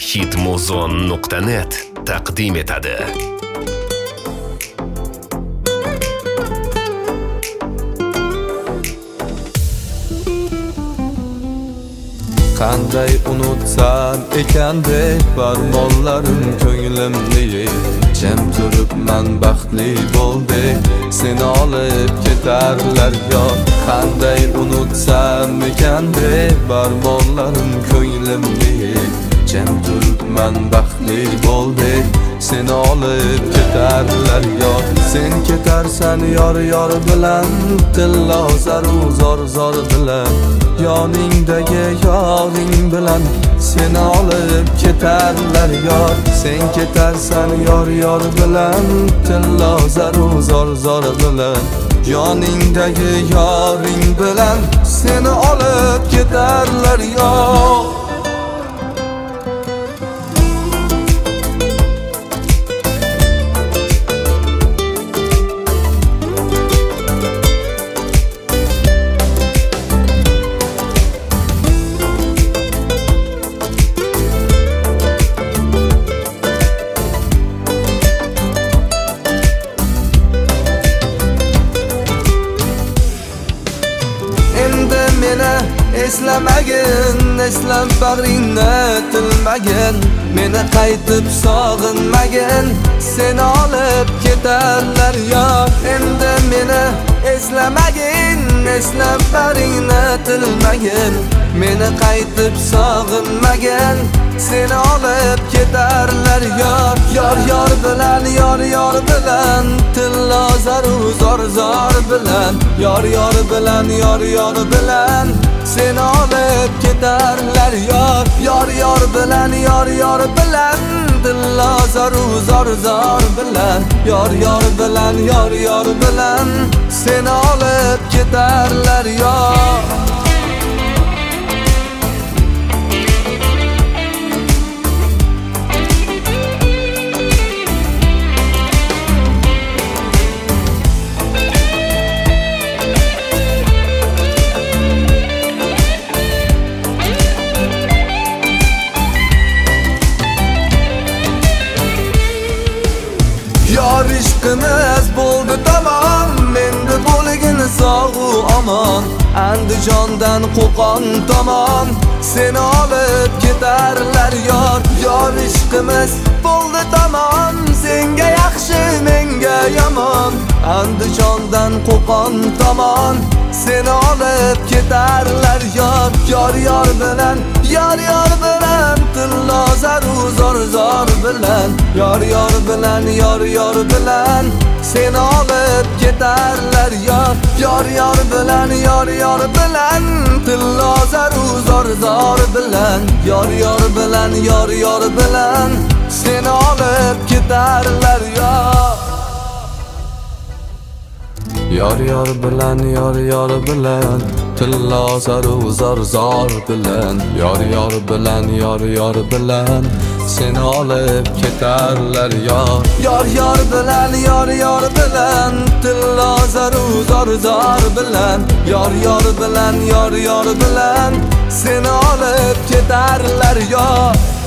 hitmuzon.net taqdim etadi. Qanday unutsam ekan deb barmoqlarim ko'nglimni jam turibman baxtli bo'ldek seni olib ketarlar yo. Qanday unutsam ekan deb barmoqlarim ko'nglimni jam turibman baxtli bo'ldek seni olib ketarlar yo. Sen ketarsan yor bilan tillo zor bilan yoningdagi yoring bilan seni olib ketarlar yor. Sen ketarsan yor bilan tillo zor bilan yoningdagi yoring bilan seni olib ketarlar yor. Eslamagin, eslab bag'ringni tilmagin, meni qaytib sog'inmagin, seni olib ketarlar yor. Endi meni eslamagin, eslab bag'ringni tilmagin, meni qaytib sog'inmagin, seni olib ketarlar yor. Yor bilan tillo zor bilan yor bilan seni olib ketarlar yor. Yor bilan tillo zor bilan yor bilan seni olib ketarlar yor. Yor ishqimiz bo'ldi tamom, endi bo'lgin sog'u omon. Andijondan Qo'qon tomon seni olib ketarlar yor. Yor ishqimiz bo'ldi tamom, senga yaxshi menga yomon. Andijondan Qo'qon tomon seni olib ketarlar yor. Yor bilan tillo zor bilan yor bilan seni olib ketarlar yor. Yor bilan tillo zor bilan yor bilan seni olib ketarlar yor. Yor bilan tillo zor bilan yor bilan seni olib ketarlar yor. Yor bilan tillo zor bilan yor bilan seni olib ketarlar yor.